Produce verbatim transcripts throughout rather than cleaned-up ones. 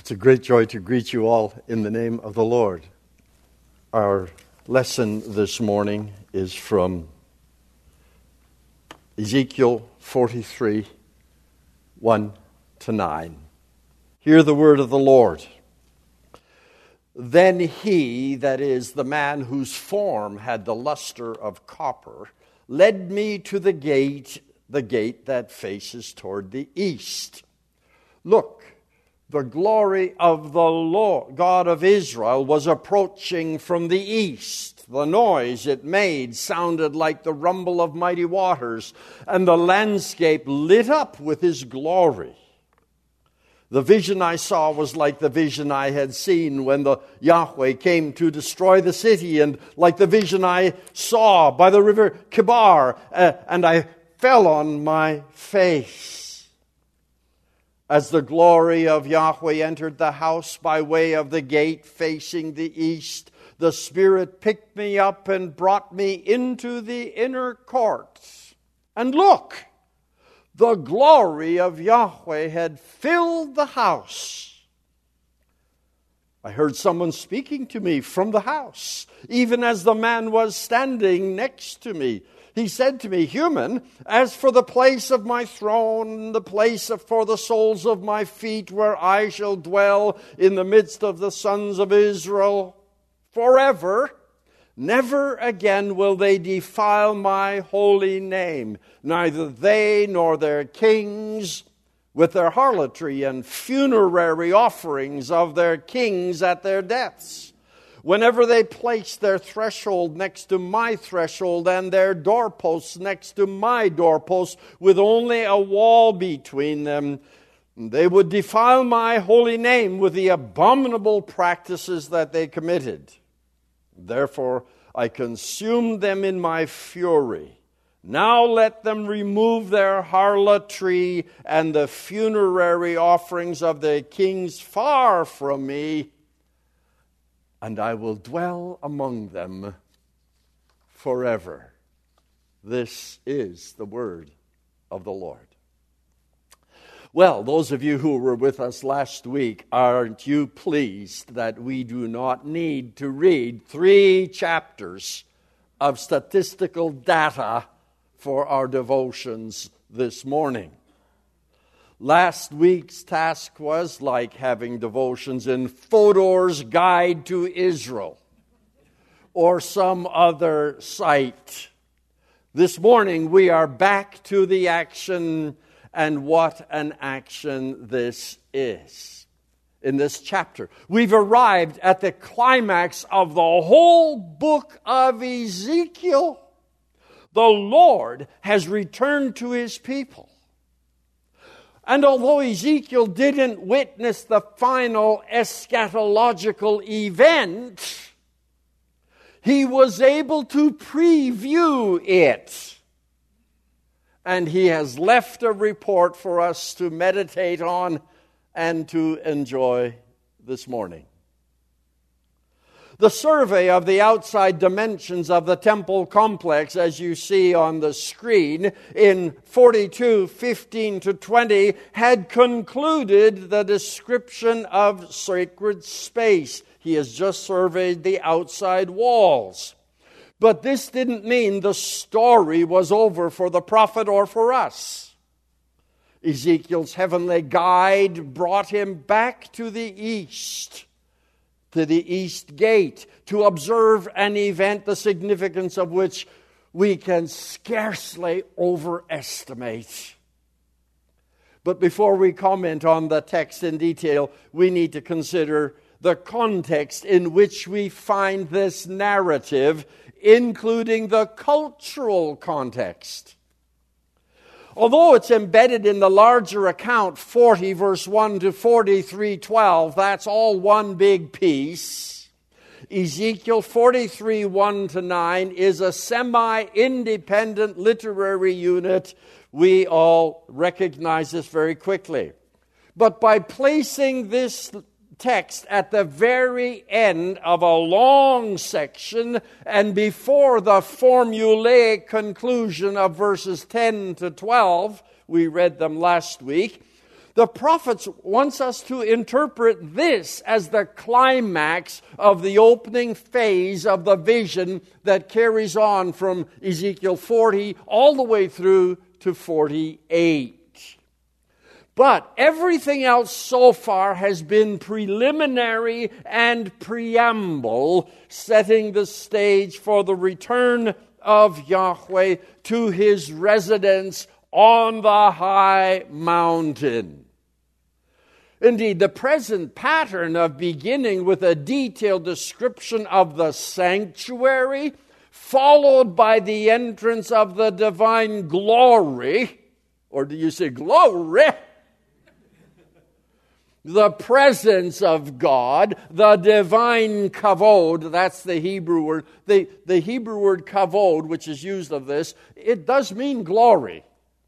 It's a great joy to greet you all in the name of the Lord. Our lesson this morning is from Ezekiel forty-three, one to nine. Hear the word of the Lord. Then he, that is, the man whose form had the luster of copper, led me to the gate, the gate that faces toward the east. Look, the glory of the Lord God of Israel was approaching from the east. The noise it made sounded like the rumble of mighty waters, and the landscape lit up with his glory. The vision I saw was like the vision I had seen when the Yahweh came to destroy the city, and like the vision I saw by the river Kibar, uh, and I fell on my face. As the glory of Yahweh entered the house by way of the gate facing the east, the Spirit picked me up and brought me into the inner court. And look, the glory of Yahweh had filled the house. I heard someone speaking to me from the house, even as the man was standing next to me. He said to me, "Human, as for the place of my throne, the place for the soles of my feet, where I shall dwell in the midst of the sons of Israel forever, never again will they defile my holy name, neither they nor their kings, with their harlotry and funerary offerings of their kings at their deaths. Whenever they place their threshold next to my threshold and their doorposts next to my doorposts with only a wall between them, they would defile my holy name with the abominable practices that they committed. Therefore, I consumed them in my fury. Now let them remove their harlotry and the funerary offerings of their kings far from me, and I will dwell among them forever." This is the word of the Lord. Well, those of you who were with us last week, aren't you pleased that we do not need to read three chapters of statistical data for our devotions this morning? Last week's task was like having devotions in Fodor's Guide to Israel or some other site. This morning we are back to the action, and what an action this is. In this chapter, we've arrived at the climax of the whole book of Ezekiel. The Lord has returned to his people. And although Ezekiel didn't witness the final eschatological event, he was able to preview it. And he has left a report for us to meditate on and to enjoy this morning. The survey of the outside dimensions of the temple complex, as you see on the screen, in forty-two, fifteen to twenty, had concluded the description of sacred space. He has just surveyed the outside walls. But this didn't mean the story was over for the prophet or for us. Ezekiel's heavenly guide brought him back to the east, to the east gate, to observe an event, the significance of which we can scarcely overestimate. But before we comment on the text in detail, we need to consider the context in which we find this narrative, including the cultural context. Although it's embedded in the larger account, forty verse one to forty-three twelve, that's all one big piece. Ezekiel forty-three one to nine is a semi-independent literary unit. We all recognize this very quickly. But by placing this text at the very end of a long section and before the formulaic conclusion of verses ten to twelve, we read them last week, The prophets wants us to interpret this as the climax of the opening phase of the vision that carries on from Ezekiel forty all the way through to forty-eight. But everything else so far has been preliminary and preamble, setting the stage for the return of Yahweh to his residence on the high mountain. Indeed, the present pattern of beginning with a detailed description of the sanctuary, followed by the entrance of the divine glory, or do you say glory? The presence of God, the divine kavod, that's the Hebrew word. The, the Hebrew word kavod, which is used of this, it does mean glory.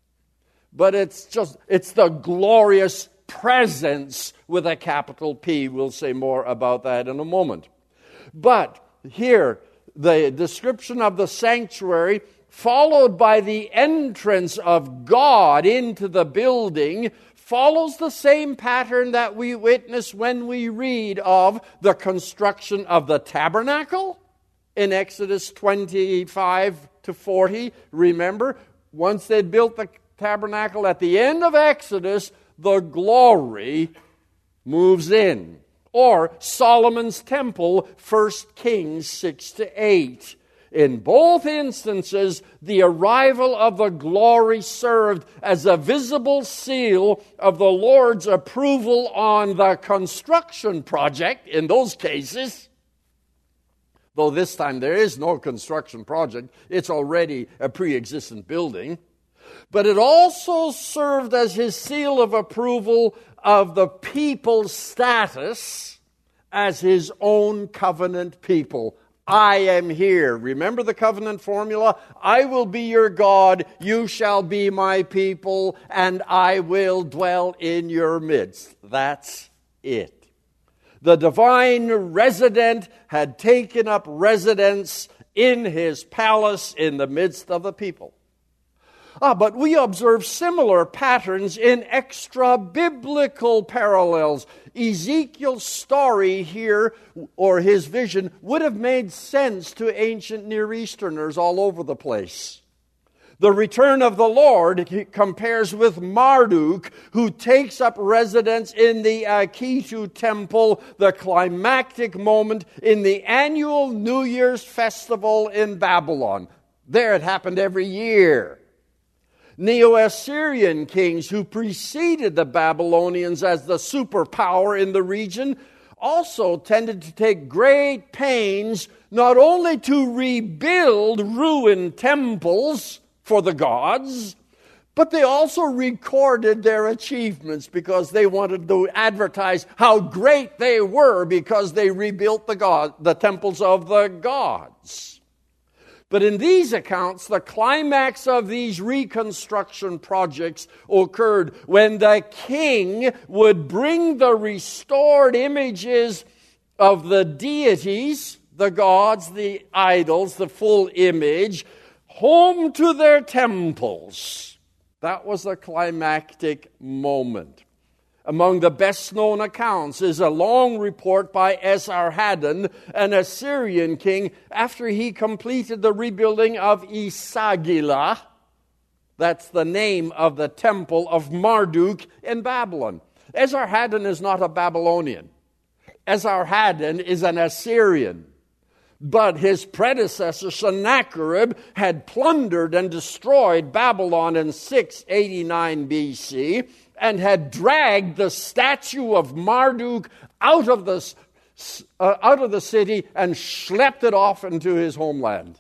But it's just, it's the glorious presence with a capital P. We'll say more about that in a moment. But here, the description of the sanctuary, followed by the entrance of God into the building, follows the same pattern that we witness when we read of the construction of the tabernacle in Exodus twenty-five to forty. Remember, once they'd built the tabernacle at the end of Exodus, the glory moves in. Or Solomon's temple, First Kings six to eight. In both instances, the arrival of the glory served as a visible seal of the Lord's approval on the construction project in those cases. Though this time there is no construction project, it's already a pre-existent building. But it also served as his seal of approval of the people's status as his own covenant people. I am here. Remember the covenant formula? I will be your God, you shall be my people, and I will dwell in your midst. That's it. The divine resident had taken up residence in his palace in the midst of the people. Ah, but we observe similar patterns in extra-biblical parallels. Ezekiel's story here, or his vision, would have made sense to ancient Near Easterners all over the place. The return of the Lord compares with Marduk, who takes up residence in the Akitu temple, the climactic moment in the annual New Year's festival in Babylon. There it happened every year. Neo-Assyrian kings who preceded the Babylonians as the superpower in the region also tended to take great pains not only to rebuild ruined temples for the gods, but they also recorded their achievements because they wanted to advertise how great they were because they rebuilt the god, the temples of the gods. But in these accounts, the climax of these reconstruction projects occurred when the king would bring the restored images of the deities, the gods, the idols, the full image, home to their temples. That was a climactic moment. Among the best-known accounts is a long report by Esarhaddon, an Assyrian king, after he completed the rebuilding of Esagila. That's the name of the temple of Marduk in Babylon. Esarhaddon is not a Babylonian. Esarhaddon is an Assyrian. But his predecessor, Sennacherib, had plundered and destroyed Babylon in six eighty-nine B C, and had dragged the statue of Marduk out of the, uh, out of the city and schlepped it off into his homeland.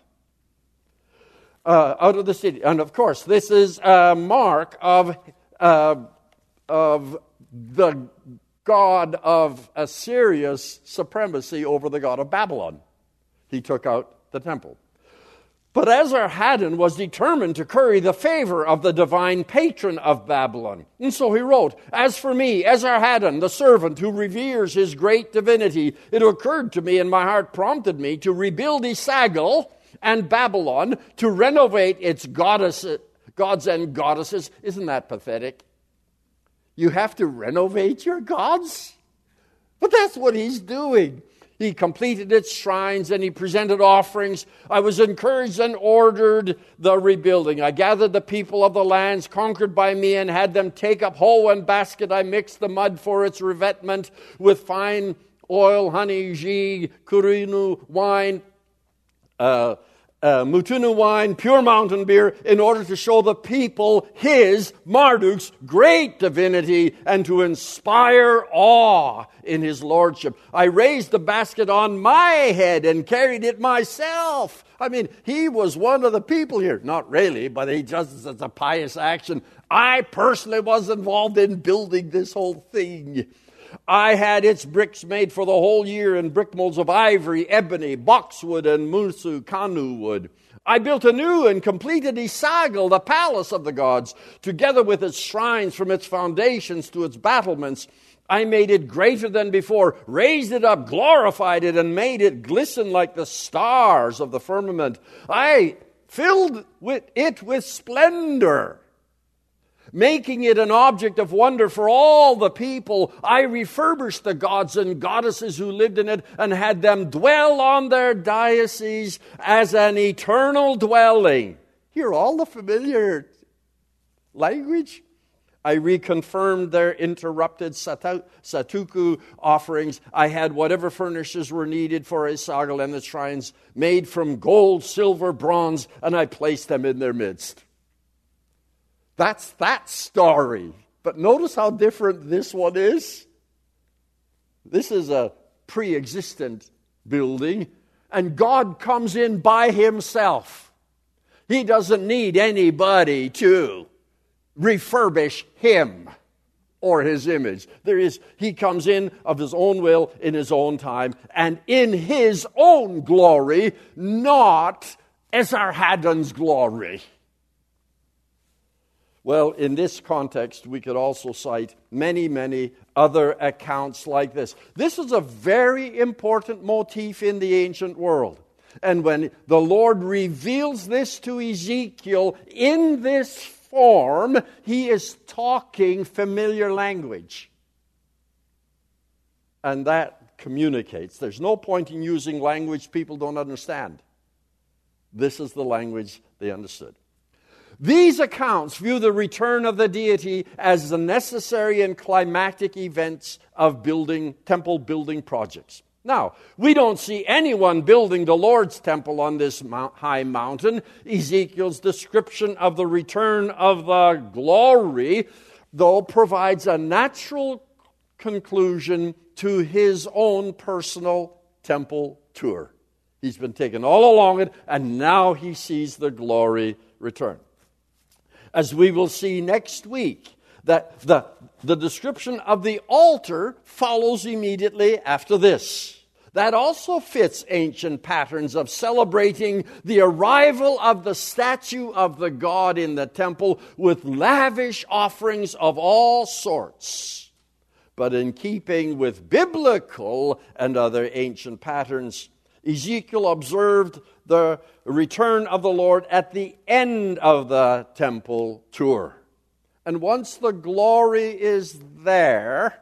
Uh, out of the city. And of course, this is a mark of, uh, of the god of Assyria's supremacy over the god of Babylon. He took out the temple. But Esarhaddon was determined to curry the favor of the divine patron of Babylon. And so he wrote, "As for me, Esarhaddon, the servant who reveres his great divinity, it occurred to me and my heart prompted me to rebuild Esagil and Babylon, to renovate its goddesses, gods and goddesses." Isn't that pathetic? You have to renovate your gods? But that's what he's doing. He completed its shrines and he presented offerings. I was encouraged and ordered the rebuilding. I gathered the people of the lands conquered by me and had them take up hoe and basket. I mixed the mud for its revetment with fine oil, honey, ghee, kurinu wine, uh, uh, Mutunu wine, pure mountain beer, in order to show the people his, Marduk's, great divinity and to inspire awe in his lordship. I raised the basket on my head and carried it myself. I mean, he was one of the people here. Not really, but he just as a pious action. I personally was involved in building this whole thing. I had its bricks made for the whole year in brick molds of ivory, ebony, boxwood, and musu kanu wood. I built a new and completed Isagal, the palace of the gods, together with its shrines from its foundations to its battlements. I made it greater than before, raised it up, glorified it, and made it glisten like the stars of the firmament. I filled with it with splendor, making it an object of wonder for all the people. I refurbished the gods and goddesses who lived in it and had them dwell on their diocese as an eternal dwelling. Hear all the familiar language? I reconfirmed their interrupted satuku offerings. I had whatever furnishings were needed for Isagal and the shrines made from gold, silver, bronze, and I placed them in their midst. That's that story. But notice how different this one is. This is a pre-existent building, and God comes in by himself. He doesn't need anybody to refurbish him or his image. There is, he comes in of his own will, in his own time, and in his own glory, not Esarhaddon's glory. Well, in this context, we could also cite many, many other accounts like this. This is a very important motif in the ancient world. And when the Lord reveals this to Ezekiel in this form, he is talking familiar language. And that communicates. There's no point in using language people don't understand. This is the language they understood. These accounts view the return of the deity as the necessary and climactic events of building temple building projects. Now, we don't see anyone building the Lord's temple on this mount, high mountain. Ezekiel's description of the return of the glory, though, provides a natural conclusion to his own personal temple tour. He's been taken all along it, and now he sees the glory return. As we will see next week, that the, the description of the altar follows immediately after this. That also fits ancient patterns of celebrating the arrival of the statue of the god in the temple with lavish offerings of all sorts. But in keeping with biblical and other ancient patterns, Ezekiel observed the return of the Lord at the end of the temple tour. And once the glory is there,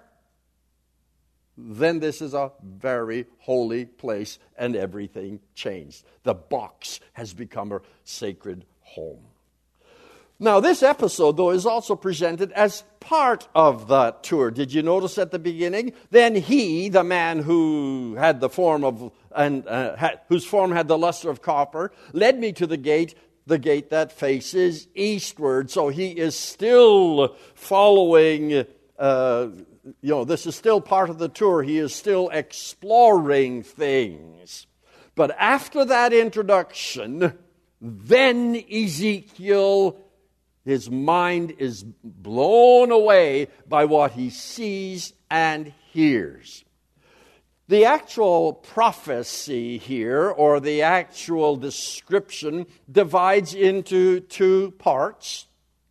then this is a very holy place and everything changed. The box has become a sacred home. Now, this episode, though, is also presented as part of the tour. Did you notice at the beginning? Then he, the man who had the form of, and uh, had, whose form had the luster of copper, led me to the gate, the gate that faces eastward. So he is still following, uh, you know, this is still part of the tour. He is still exploring things. But after that introduction, then Ezekiel, his mind is blown away by what he sees and hears. The actual prophecy here, or the actual description, divides into two parts.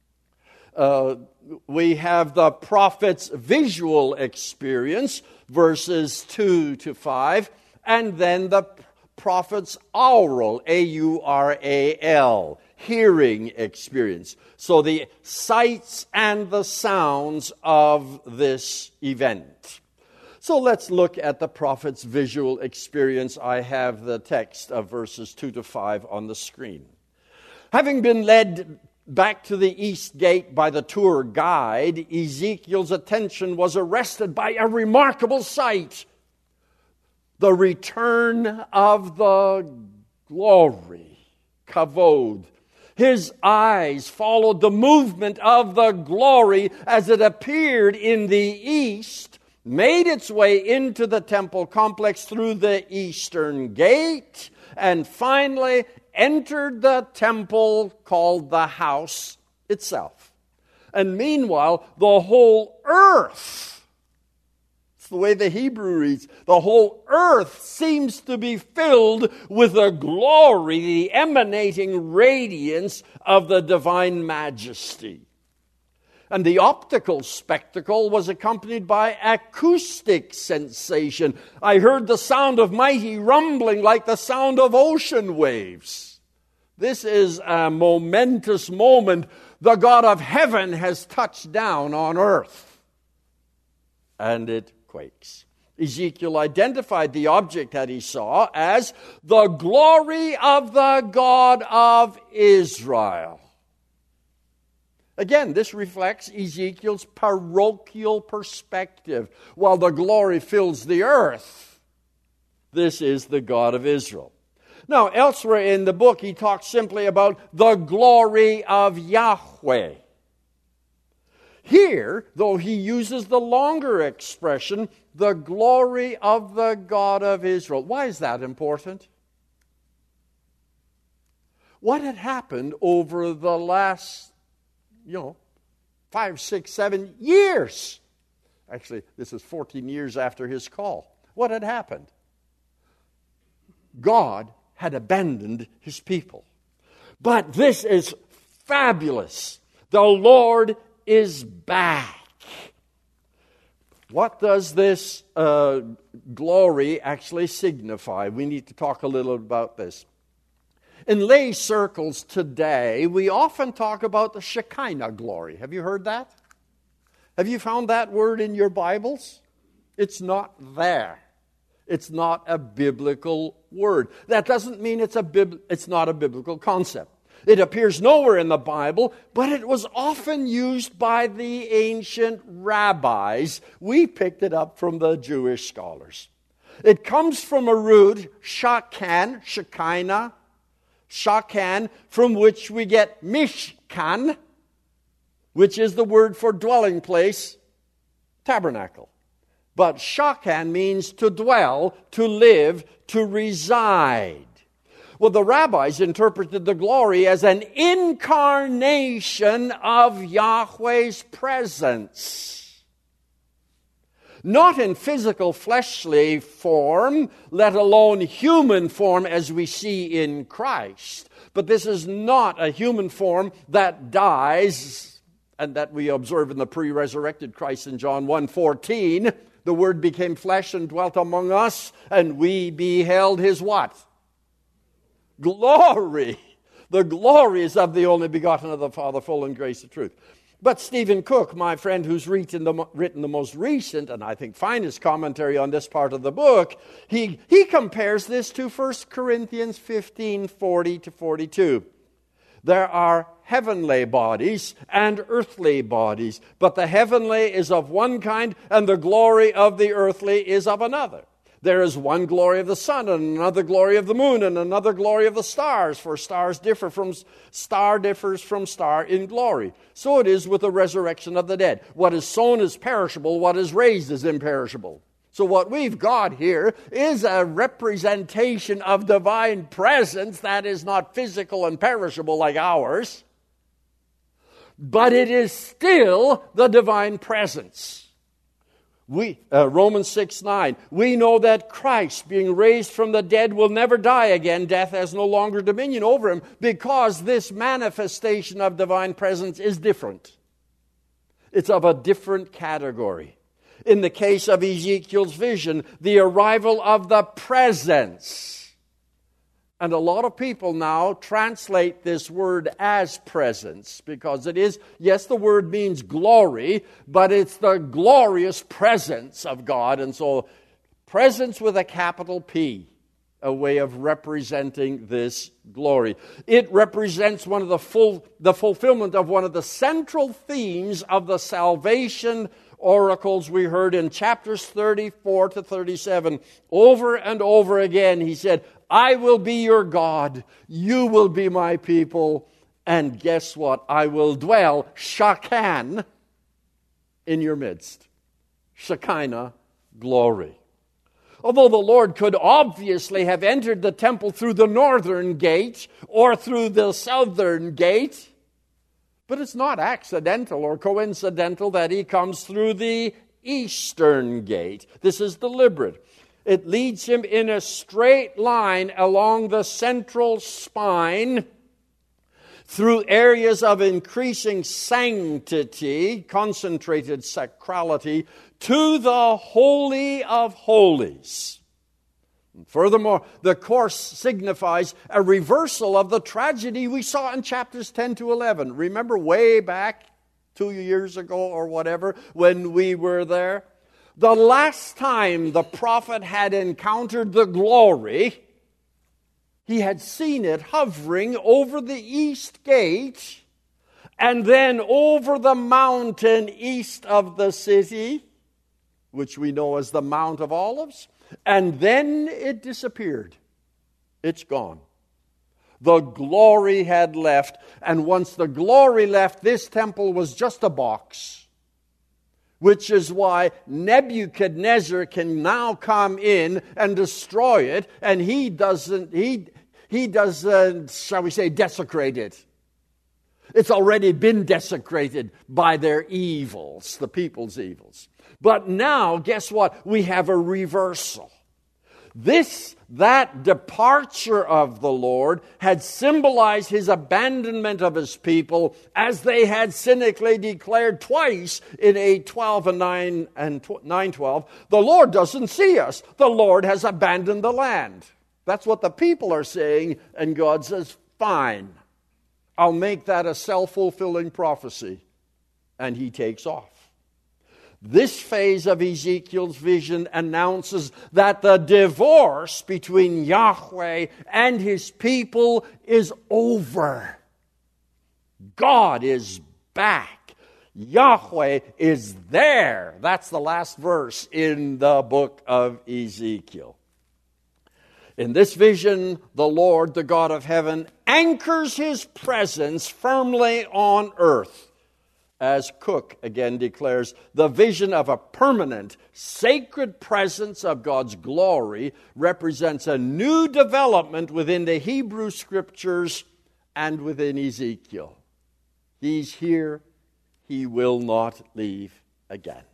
Uh, we have the prophet's visual experience, verses two to five, and then the prophet's aural, A U R A L. hearing experience. So the sights and the sounds of this event. So let's look at the prophet's visual experience. I have the text of verses two to five on the screen. Having been led back to the east gate by the tour guide, Ezekiel's attention was arrested by a remarkable sight. The return of the glory, kavod. His eyes followed the movement of the glory as it appeared in the east, made its way into the temple complex through the eastern gate, and finally entered the temple called the house itself. And meanwhile, the whole earth, it's the way the Hebrew reads, the whole earth seems to be filled with the glory, the emanating radiance of the divine majesty. And the optical spectacle was accompanied by acoustic sensation. I heard the sound of mighty rumbling like the sound of ocean waves. This is a momentous moment. The God of heaven has touched down on earth. And it quakes. Ezekiel identified the object that he saw as the glory of the God of Israel. Again, this reflects Ezekiel's parochial perspective. While the glory fills the earth, this is the God of Israel. Now, elsewhere in the book, he talks simply about the glory of Yahweh. Here, though he uses the longer expression, the glory of the God of Israel. Why is that important? What had happened over the last you know, five, six, seven years. Actually, this is fourteen years after his call. What had happened? God had abandoned his people. But this is fabulous. The Lord is back. What does this uh, glory actually signify? We need to talk a little about this. In lay circles today, we often talk about the Shekinah glory. Have you heard that? Have you found that word in your Bibles? It's not there. It's not a biblical word. That doesn't mean it's a bib- it's not a biblical concept. It appears nowhere in the Bible, but it was often used by the ancient rabbis. We picked it up from the Jewish scholars. It comes from a root, shakan, Shekinah, shakan, from which we get mishkan, which is the word for dwelling place, tabernacle. But shakan means to dwell, to live, to reside. Well, the rabbis interpreted the glory as an incarnation of Yahweh's presence. Not in physical fleshly form, let alone human form as we see in Christ. But this is not a human form that dies, and that we observe in the pre-resurrected Christ in John one fourteen. The Word became flesh and dwelt among us, and we beheld His what? Glory. The glory is of the only begotten of the Father, full in grace and truth. But Stephen Cook, my friend who's written the, written the most recent and I think finest commentary on this part of the book, he, he compares this to First Corinthians fifteen, forty to forty-two. There are heavenly bodies and earthly bodies, but the heavenly is of one kind and the glory of the earthly is of another. There is one glory of the sun and another glory of the moon and another glory of the stars, for stars differ from star differs from star in glory. So it is with the resurrection of the dead. What is sown is perishable, what is raised is imperishable. So what we've got here is a representation of divine presence that is not physical and perishable like ours, but it is still the divine presence. We, uh, Romans six nine, we know that Christ, being raised from the dead, will never die again. Death has no longer dominion over him, because this manifestation of divine presence is different. It's of a different category. In the case of Ezekiel's vision, the arrival of the presence And a lot of people now translate this word as presence, because it is, yes, the word means glory, but it's the glorious presence of God. And so, presence with a capital P, a way of representing this glory. It represents one of the full, the fulfillment of one of the central themes of the salvation oracles we heard in chapters thirty-four to thirty-seven. Over and over again, he said, I will be your God, you will be my people, and guess what? I will dwell, shakan, in your midst. Shekinah, glory. Although the Lord could obviously have entered the temple through the northern gate or through the southern gate, but it's not accidental or coincidental that he comes through the eastern gate. This is deliberate. It leads him in a straight line along the central spine through areas of increasing sanctity, concentrated sacrality, to the Holy of Holies. Furthermore, the course signifies a reversal of the tragedy we saw in chapters ten to eleven. Remember way back two years ago or whatever when we were there? The last time the prophet had encountered the glory, he had seen it hovering over the east gate and then over the mountain east of the city, which we know as the Mount of Olives, and then it disappeared. It's gone. The glory had left, and once the glory left, this temple was just a box. Which is why Nebuchadnezzar can now come in and destroy it, and he doesn't, he, he doesn't, shall we say, desecrate it. It's already been desecrated by their evils, the people's evils. But now, guess what? We have a reversal. This, that departure of the Lord had symbolized his abandonment of his people, as they had cynically declared twice in eight twelve and nine and nine twelve. The Lord doesn't see us. The Lord has abandoned the land. That's what the people are saying, and God says, fine. I'll make that a self-fulfilling prophecy. And he takes off. This phase of Ezekiel's vision announces that the divorce between Yahweh and his people is over. God is back. Yahweh is there. That's the last verse in the book of Ezekiel. In this vision, the Lord, the God of heaven, anchors his presence firmly on earth. As Cook again declares, the vision of a permanent, sacred presence of God's glory represents a new development within the Hebrew Scriptures and within Ezekiel. He's here. He will not leave again.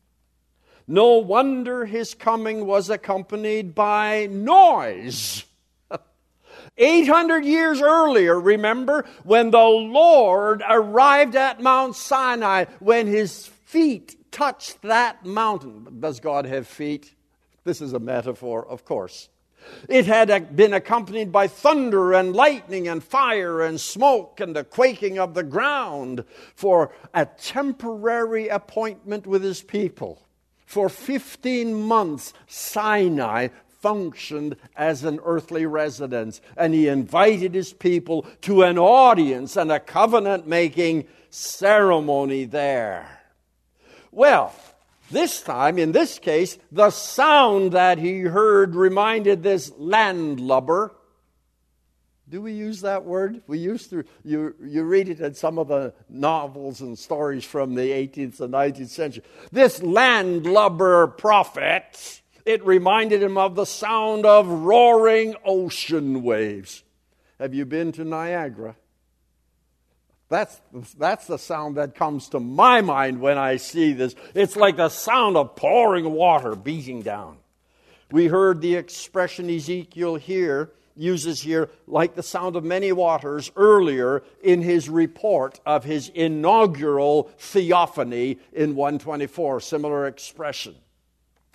No wonder his coming was accompanied by noise. eight hundred years earlier, remember, when the Lord arrived at Mount Sinai, when his feet touched that mountain. Does God have feet? This is a metaphor, of course. It had been accompanied by thunder and lightning and fire and smoke and the quaking of the ground for a temporary appointment with his people. For fifteen months, Sinai functioned as an earthly residence, and he invited his people to an audience and a covenant-making ceremony there. Well, this time, in this case, the sound that he heard reminded this landlubber. Do we use that word? We used to. You, you read it in some of the novels and stories from the eighteenth and nineteenth century. This landlubber prophet, it reminded him of the sound of roaring ocean waves. Have you been to Niagara? That's, that's the sound that comes to my mind when I see this. It's like the sound of pouring water beating down. We heard the expression Ezekiel here uses here, like the sound of many waters, earlier in his report of his inaugural theophany in one twenty-four. Similar expression.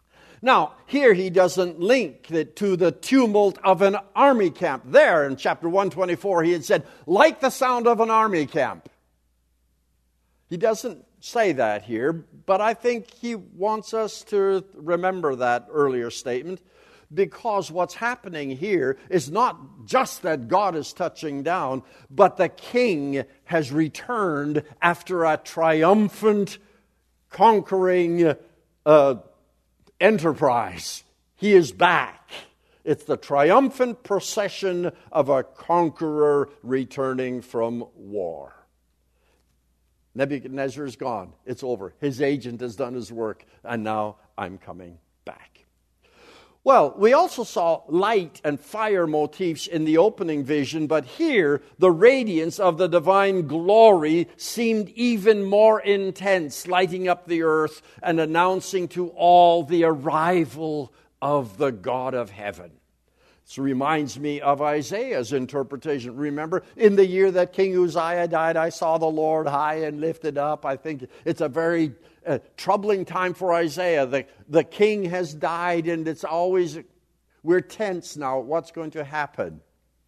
Now, here he doesn't link it to the tumult of an army camp. There in chapter one twenty-four, he had said, like the sound of an army camp. He doesn't say that here, but I think he wants us to remember that earlier statement, because what's happening here is not just that God is touching down, but the king has returned after a triumphant, conquering uh, enterprise. He is back. It's the triumphant procession of a conqueror returning from war. Nebuchadnezzar is gone. It's over. His agent has done his work, and now I'm coming back. Well, we also saw light and fire motifs in the opening vision, but here the radiance of the divine glory seemed even more intense, lighting up the earth and announcing to all the arrival of the God of heaven. This reminds me of Isaiah's interpretation. Remember, in the year that King Uzziah died, I saw the Lord high and lifted up. I think it's a very uh, troubling time for Isaiah. The, the king has died, and it's always, we're tense now. What's going to happen?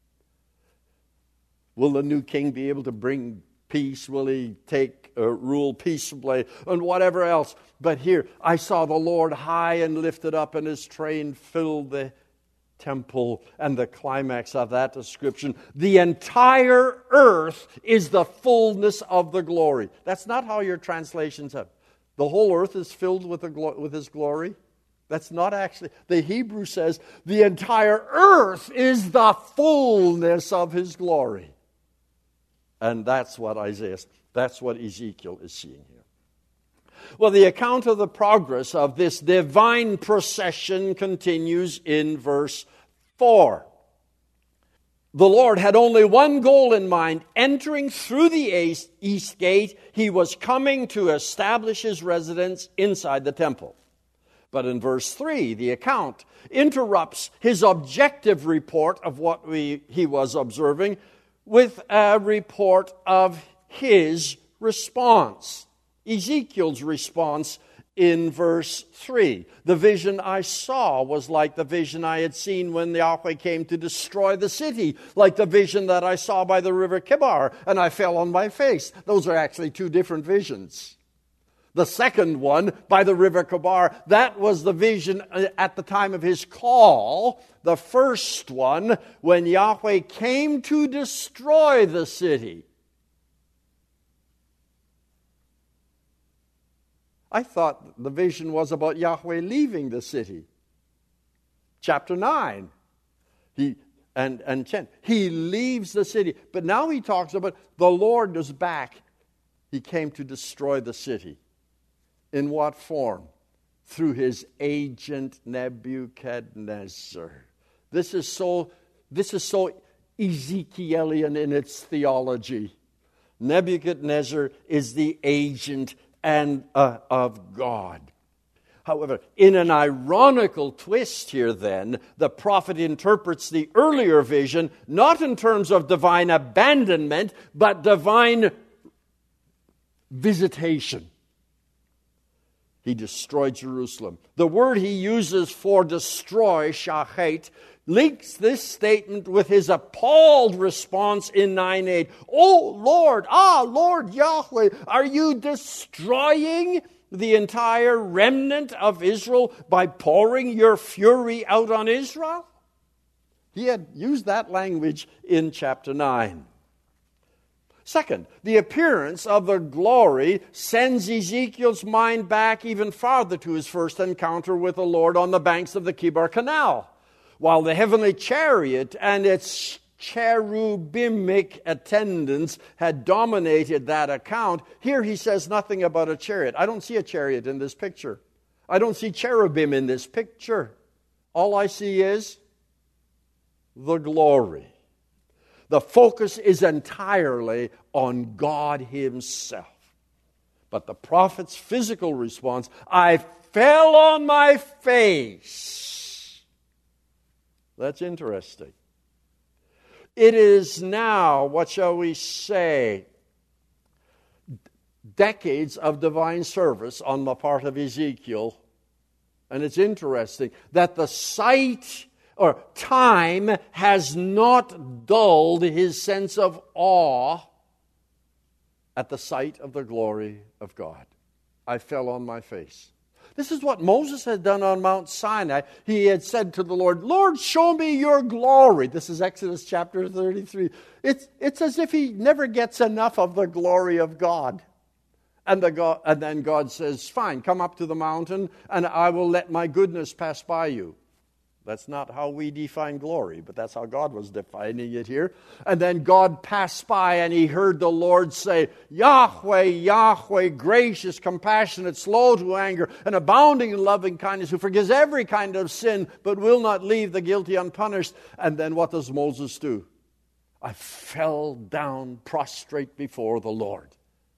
Will the new king be able to bring peace? Will he take uh, rule peaceably? And whatever else. But here, I saw the Lord high and lifted up, and his train filled the temple. And the climax of that description, the entire earth is the fullness of the glory. That's not how your translations have. The whole earth is filled with, the glo- with his glory. That's not actually. The Hebrew says the entire earth is the fullness of his glory. And that's what Isaiah, that's what Ezekiel is seeing here. Well, the account of the progress of this divine procession continues in verse four. The Lord had only one goal in mind. Entering through the east gate, he was coming to establish his residence inside the temple. But in verse three, the account interrupts his objective report of what we, he was observing with a report of his response. Ezekiel's response in verse three. The vision I saw was like the vision I had seen when Yahweh came to destroy the city, like the vision that I saw by the river Kibar, and I fell on my face. Those are actually two different visions. The second one, by the river Kibar, that was the vision at the time of his call. The first one, when Yahweh came to destroy the city. I thought the vision was about Yahweh leaving the city. Chapter nine. He and, and ten. He leaves the city. But now he talks about the Lord is back. He came to destroy the city. In what form? Through his agent Nebuchadnezzar. This is so, this is so Ezekielian in its theology. Nebuchadnezzar is the agent and uh, of God. However, in an ironical twist here then, the prophet interprets the earlier vision not in terms of divine abandonment, but divine visitation. He destroyed Jerusalem. The word he uses for destroy, shachet, links this statement with his appalled response in nine eight. Oh Lord, ah Lord Yahweh, are you destroying the entire remnant of Israel by pouring your fury out on Israel? He had used that language in chapter nine. Second, the appearance of the glory sends Ezekiel's mind back even farther to his first encounter with the Lord on the banks of the Kibar Canal. While the heavenly chariot and its cherubic attendants had dominated that account, here he says nothing about a chariot. I don't see a chariot in this picture. I don't see cherubim in this picture. All I see is the glory. The focus is entirely on God himself. But the prophet's physical response, I fell on my face. That's interesting. It is now, what shall we say, decades of divine service on the part of Ezekiel And it's interesting that the sight or time has not dulled his sense of awe at the sight of the glory of God. I fell on my face. This is what Moses had done on Mount Sinai. He had said to the Lord, Lord, show me your glory. This is Exodus chapter thirty-three. It's, it's as if he never gets enough of the glory of God. And, the God. and then God says, fine, come up to the mountain and I will let my goodness pass by you. That's not how we define glory, but that's how God was defining it here. And then God passed by and he heard the Lord say, Yahweh, Yahweh, gracious, compassionate, slow to anger, and abounding in loving kindness, who forgives every kind of sin, but will not leave the guilty unpunished. And then what does Moses do? I fell down prostrate before the Lord.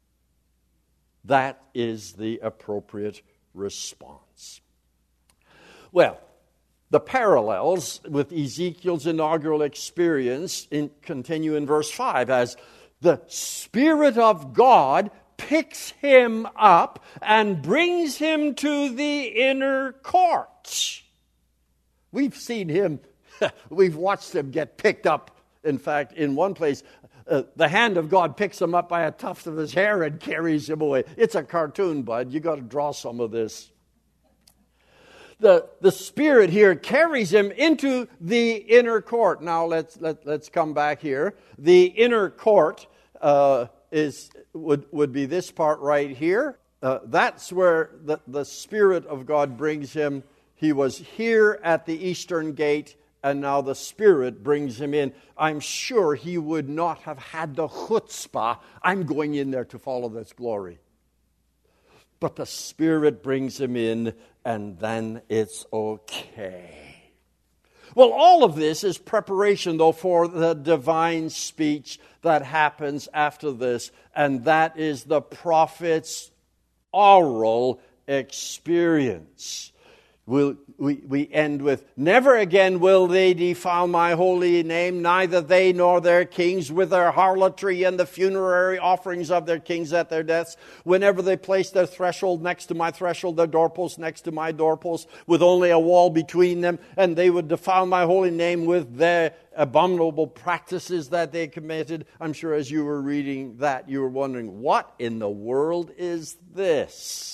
That is the appropriate response. Well, the parallels with Ezekiel's inaugural experience in, continue in verse five as the Spirit of God picks him up and brings him to the inner court. We've seen him, we've watched him get picked up. In fact, in one place, uh, the hand of God picks him up by a tuft of his hair and carries him away. It's a cartoon, bud. You got to draw some of this. The, the Spirit here carries him into the inner court. Now let's let, let's come back here. The inner court uh, is would would be this part right here. Uh, that's where the, the Spirit of God brings him. He was here at the eastern gate, and now the Spirit brings him in. I'm sure he would not have had the chutzpah. I'm going in there to follow this glory. But the Spirit brings him in, and then it's okay. Well, all of this is preparation, though, for the divine speech that happens after this, and that is the prophet's oral experience. We'll, we, we end with, never again will they defile my holy name, neither they nor their kings, with their harlotry and the funerary offerings of their kings at their deaths. Whenever they place their threshold next to my threshold, their doorpost next to my doorpost, with only a wall between them, and they would defile my holy name with their abominable practices that they committed. I'm sure as you were reading that, you were wondering, what in the world is this?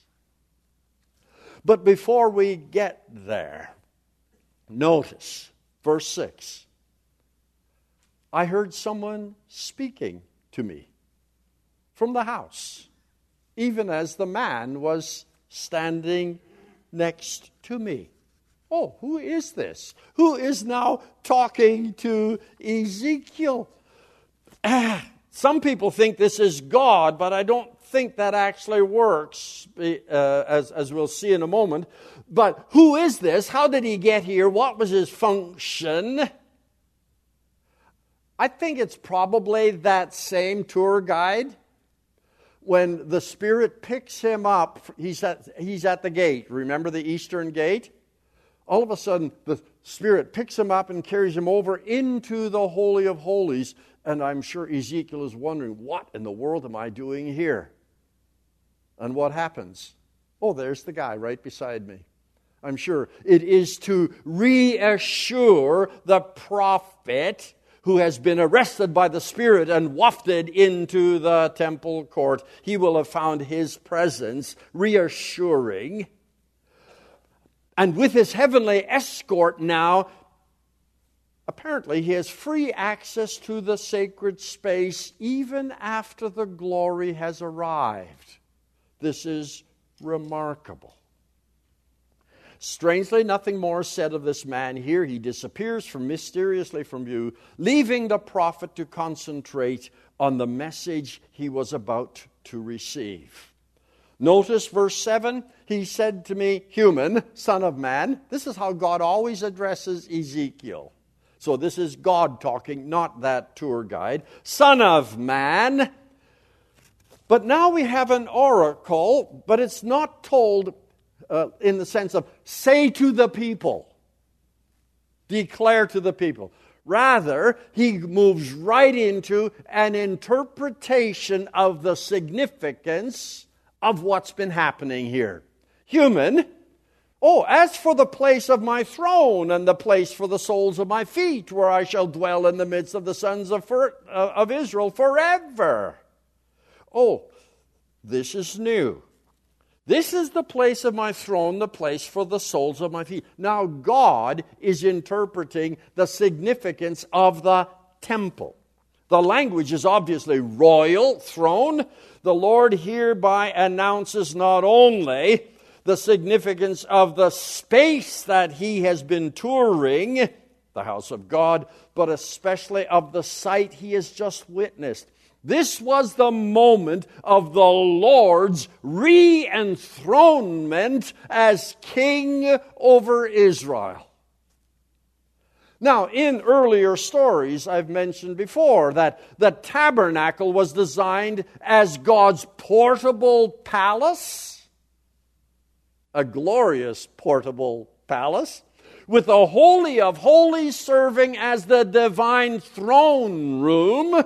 But before we get there, notice verse six. I heard someone speaking to me from the house, even as the man was standing next to me. Oh, who is this? Who is now talking to Ezekiel? Ah, some people think this is God, but I don't think that actually works, uh, as, as we'll see in a moment. But who is this? How did he get here? What was his function? I think it's probably that same tour guide. When the Spirit picks him up, he's at, he's at the gate. Remember the eastern gate? All of a sudden, the Spirit picks him up and carries him over into the Holy of Holies. And I'm sure Ezekiel is wondering, what in the world am I doing here? And what happens? Oh, there's the guy right beside me. I'm sure it is to reassure the prophet who has been arrested by the Spirit and wafted into the temple court. He will have found his presence reassuring. And with his heavenly escort now, apparently he has free access to the sacred space even after the glory has arrived. This is remarkable. Strangely, nothing more is said of this man here. He disappears from mysteriously from view, leaving the prophet to concentrate on the message he was about to receive. Notice verse seven. He said to me, human, son of man. This is how God always addresses Ezekiel. So this is God talking, not that tour guide. Son of man. But now we have an oracle, but it's not told uh, in the sense of say to the people, declare to the people. Rather, he moves right into an interpretation of the significance of what's been happening here. Human, Oh, as for the place of my throne and the place for the soles of my feet, where I shall dwell in the midst of the sons of, for, uh, of Israel forever. Oh, this is new. This is the place of my throne, the place for the soles of my feet. Now God is interpreting the significance of the temple. The language is obviously royal, throne. The Lord hereby announces not only the significance of the space that he has been touring, the house of God, but especially of the sight he has just witnessed. This was the moment of the Lord's re-enthronement as king over Israel. Now, in earlier stories, I've mentioned before that the tabernacle was designed as God's portable palace, a glorious portable palace, with the Holy of Holies serving as the divine throne room,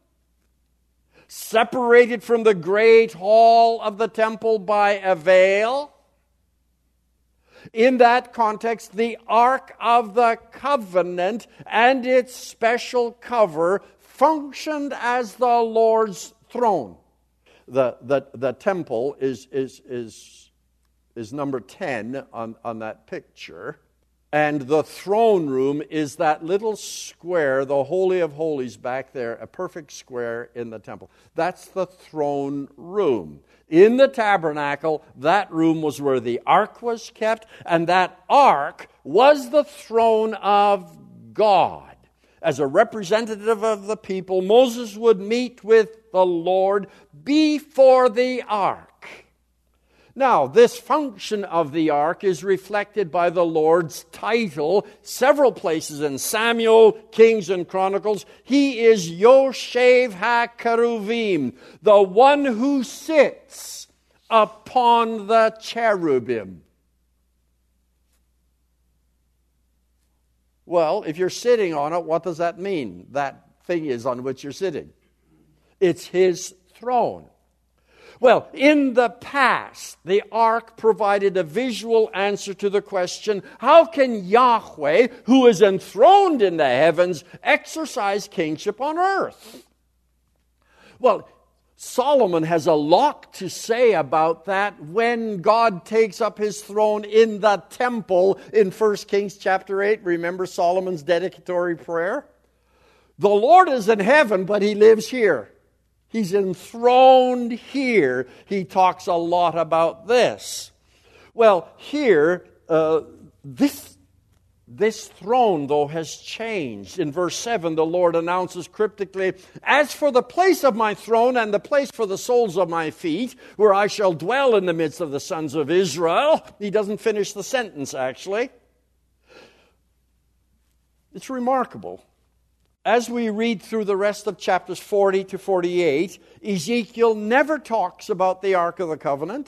separated from the great hall of the temple by a veil. In that context, the Ark of the Covenant and its special cover functioned as the Lord's throne. The, the, the temple is, is, is, is number ten on, on that picture. And the throne room is that little square, the Holy of Holies back there, a perfect square in the temple. That's the throne room. In the tabernacle, that room was where the ark was kept, and that ark was the throne of God. As a representative of the people, Moses would meet with the Lord before the ark. Now, this function of the ark is reflected by the Lord's title several places in Samuel, Kings, and Chronicles. He is Yoshev HaKeruvim, the one who sits upon the cherubim. Well, if you're sitting on it, what does that mean? That thing is on which you're sitting. It's his throne. Well, in the past, the ark provided a visual answer to the question, how can Yahweh, who is enthroned in the heavens, exercise kingship on earth? Well, Solomon has a lot to say about that when God takes up his throne in the temple in First Kings chapter eight. Remember Solomon's dedicatory prayer? The Lord is in heaven, but he lives here. He's enthroned here. He talks a lot about this. Well, here, uh, this, this throne, though, has changed. In verse seven, the Lord announces cryptically, as for the place of my throne and the place for the soles of my feet, where I shall dwell in the midst of the sons of Israel. He doesn't finish the sentence, actually. It's remarkable. As we read through the rest of chapters forty to forty-eight, Ezekiel never talks about the Ark of the Covenant.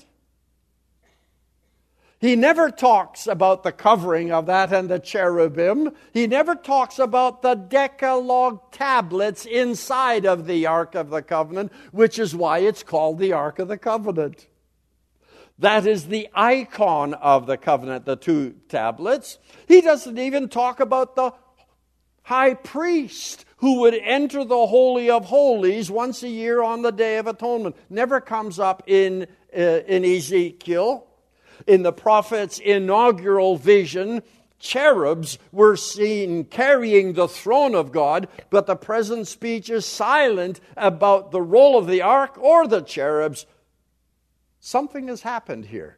He never talks about the covering of that and the cherubim. He never talks about the Decalogue tablets inside of the Ark of the Covenant, which is why it's called the Ark of the Covenant. That is the icon of the covenant, the two tablets. He doesn't even talk about the high priest who would enter the Holy of Holies once a year on the Day of Atonement. Never comes up in, uh, in Ezekiel. In the prophet's inaugural vision, cherubs were seen carrying the throne of God, but the present speech is silent about the role of the ark or the cherubs. Something has happened here.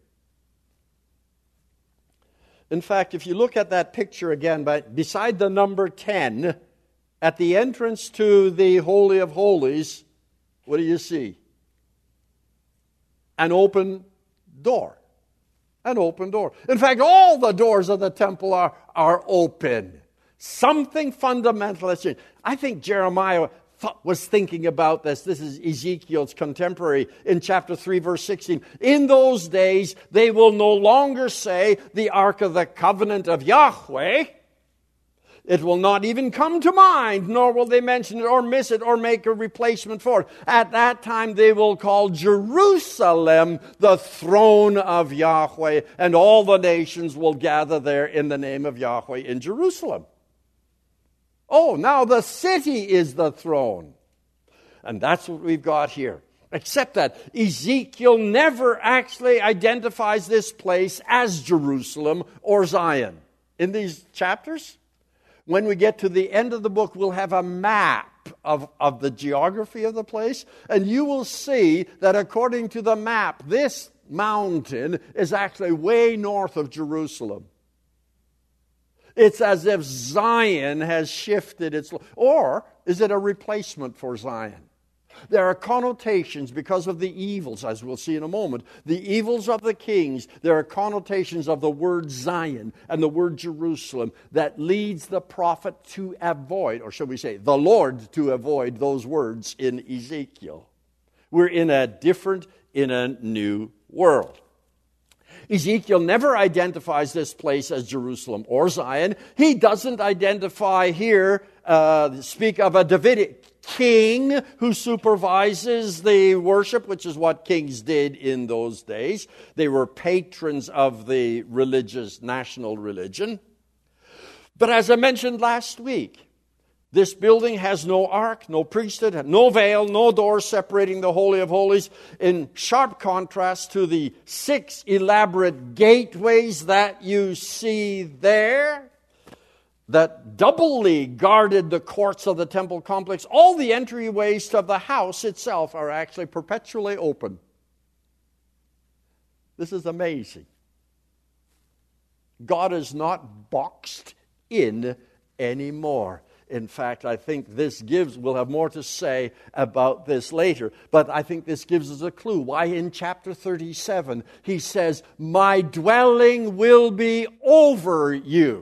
In fact, if you look at that picture again, but beside the number ten, at the entrance to the Holy of Holies, what do you see? An open door. An open door. In fact, all the doors of the temple are, are open. Something fundamental has changed. I think Jeremiah thought, was thinking about this. This is Ezekiel's contemporary in chapter three, verse sixteen. In those days, they will no longer say the Ark of the Covenant of Yahweh. It will not even come to mind, nor will they mention it or miss it or make a replacement for it. At that time they will call Jerusalem the throne of Yahweh, and all the nations will gather there in the name of Yahweh in Jerusalem. Oh, now the city is the throne. And that's what we've got here. Except that Ezekiel never actually identifies this place as Jerusalem or Zion. In these chapters, when we get to the end of the book, we'll have a map of, of the geography of the place, and you will see that according to the map, this mountain is actually way north of Jerusalem. It's as if Zion has shifted its... Or is it a replacement for Zion? There are connotations because of the evils, as we'll see in a moment. The evils of the kings, there are connotations of the word Zion and the word Jerusalem that leads the prophet to avoid, or shall we say, the Lord to avoid those words in Ezekiel. We're in a different, in a new world. Ezekiel never identifies this place as Jerusalem or Zion. He doesn't identify here, uh, speak of a Davidic king who supervises the worship, which is what kings did in those days. They were patrons of the religious, national religion. But as I mentioned last week, this building has no ark, no priesthood, no veil, no door separating the Holy of Holies, in sharp contrast to the six elaborate gateways that you see there that doubly guarded the courts of the temple complex. All the entryways to the house itself are actually perpetually open. This is amazing. God is not boxed in anymore. In fact, I think this gives, we'll have more to say about this later, but I think this gives us a clue why in chapter thirty-seven he says, "My dwelling will be over you."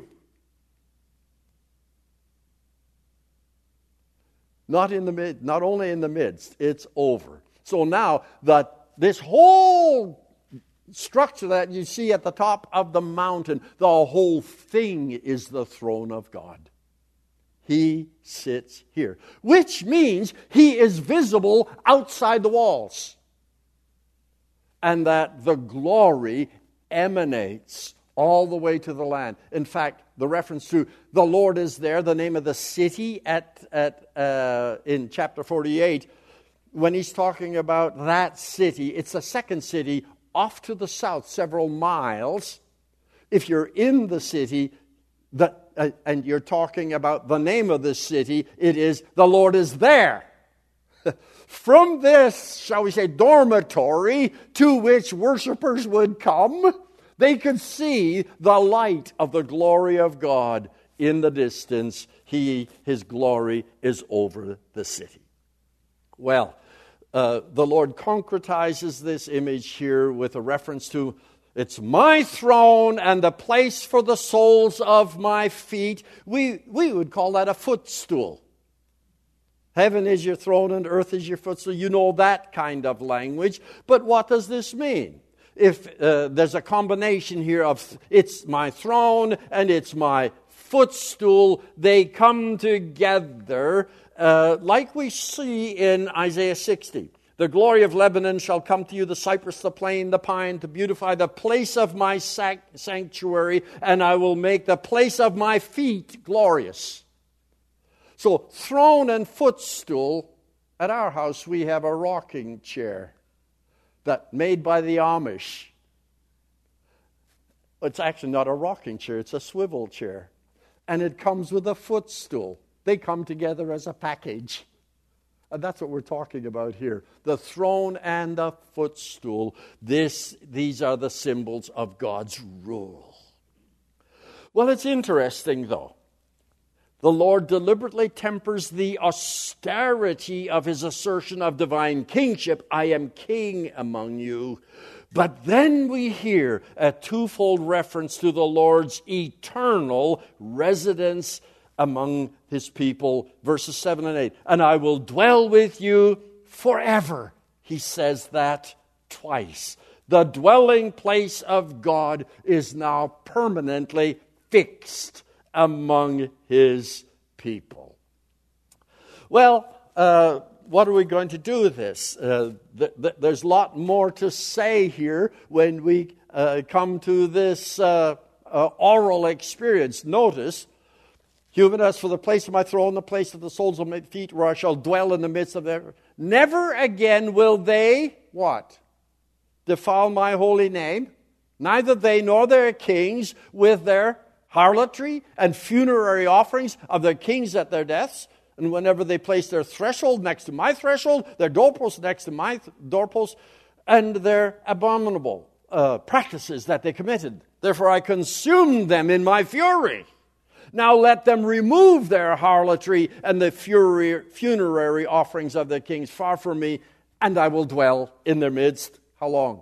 Not in the mid, not only in the midst, it's over. So now that this whole structure that you see at the top of the mountain, the whole thing is the throne of God. He sits here, which means he is visible outside the walls, and that the glory emanates all the way to the land. In fact, the reference to the Lord is there, the name of the city at at uh, in chapter forty-eight, when he's talking about that city, it's the second city off to the south, several miles. If you're in the city, the Uh, and you're talking about the name of this city, it is, the Lord is there. From this, shall we say, dormitory to which worshipers would come, they could see the light of the glory of God in the distance. He, His glory is over the city. Well, uh, the Lord concretizes this image here with a reference to, "It's my throne and the place for the soles of my feet." We, we would call that a footstool. Heaven is your throne and earth is your footstool. You know that kind of language. But what does this mean? If uh, there's a combination here of it's my throne and it's my footstool, they come together uh, like we see in Isaiah sixty. "The glory of Lebanon shall come to you, the cypress, the plane, the pine, to beautify the place of my sanctuary, and I will make the place of my feet glorious." So, throne and footstool. At our house, we have a rocking chair that made by the Amish. It's actually not a rocking chair, it's a swivel chair. And it comes with a footstool. They come together as a package. And that's what we're talking about here. The throne and the footstool. This, these are the symbols of God's rule. Well, it's interesting, though. The Lord deliberately tempers the austerity of his assertion of divine kingship. "I am king among you." But then we hear a twofold reference to the Lord's eternal residence among his people, verses seven and eight. "And I will dwell with you forever." He says that twice. The dwelling place of God is now permanently fixed among his people. Well, uh, what are we going to do with this? Uh, th- th- there's a lot more to say here when we uh, come to this uh, uh, oral experience. Notice, human as for the place of my throne, the place of the soles of my feet, where I shall dwell in the midst of them. Never again will they, what? Defile my holy name. Neither they nor their kings with their harlotry and funerary offerings of their kings at their deaths. And whenever they place their threshold next to my threshold, their doorpost next to my th- doorpost, and their abominable uh, practices that they committed. Therefore I consumed them in my fury. Now let them remove their harlotry and the fury, funerary offerings of their kings far from me, and I will dwell in their midst. How long?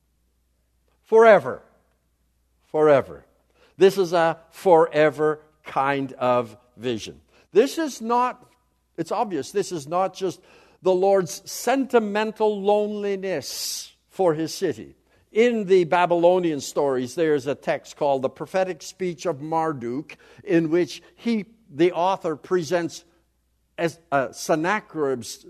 Forever. Forever. This is a forever kind of vision. This is not, it's obvious, this is not just the Lord's sentimental loneliness for his city. In the Babylonian stories, there's a text called the prophetic speech of Marduk, in which he, the author, presents as uh, Sennacherib's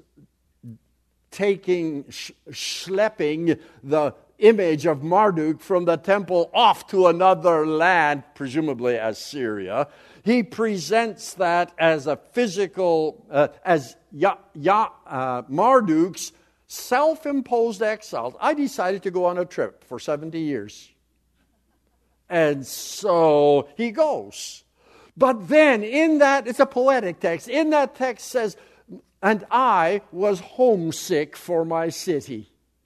taking, sh- schlepping the image of Marduk from the temple off to another land, presumably Assyria. He presents that as a physical, uh, as ya, ya, uh, Marduk's self-imposed exile. I decided to go on a trip for seventy years. And so he goes. But then in that, it's a poetic text. In that text says, and I was homesick for my city.